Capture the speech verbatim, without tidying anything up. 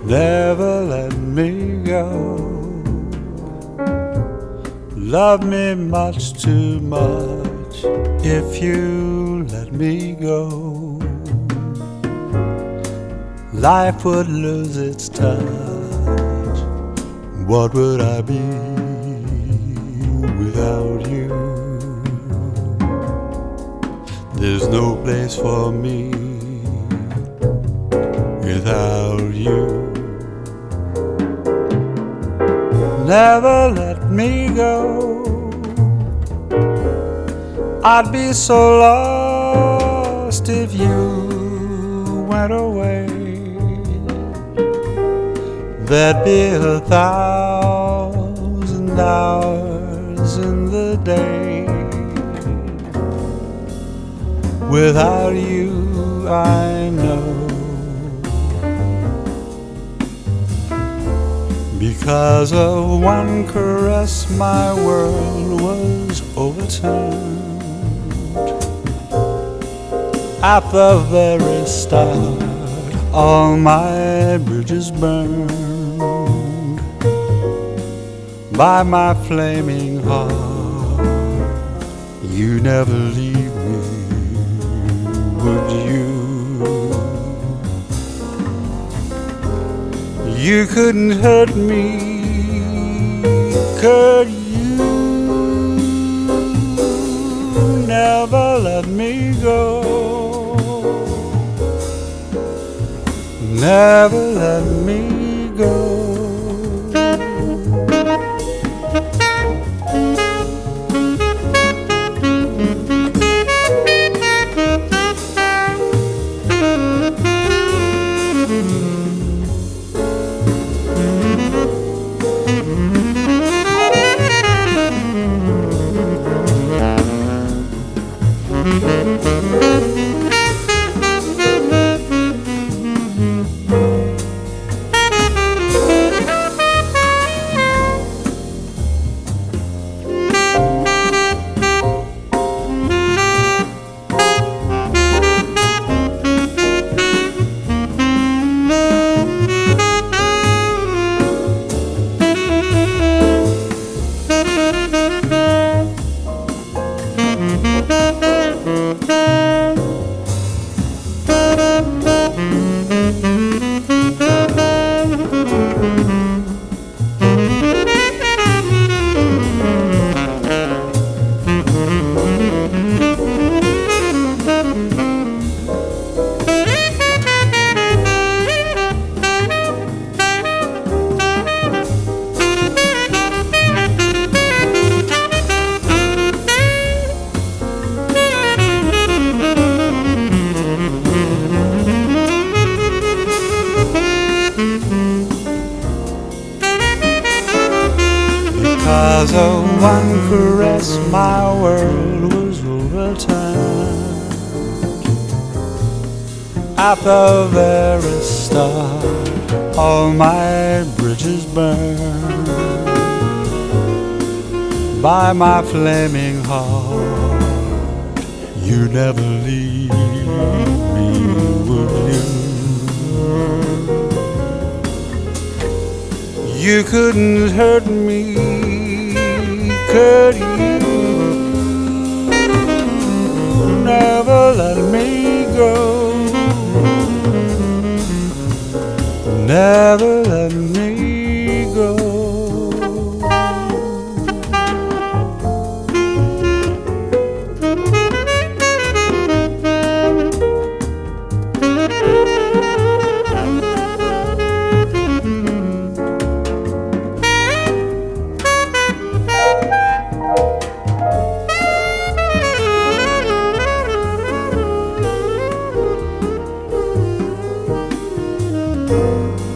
Never let me go. Love me much too much if you let me go. Life would lose its touch. What would I be without you? There's no place for me without you. Never let me go. I'd be so lost if you went away. There'd be a thousand hours in the day. Without you, I know. Because of one caress, my world was overturned. At the very start, all my bridges burned by my flaming heart. You never leave me, would you? You couldn't hurt me, could you? Never let me go. Never let me go. Because of one caress, my world was overturned. At the very start, all my bridges burned by my flaming heart. You never leave me, would you? You couldn't hurt me, could you? Never let me go. Never let me go. Thank you.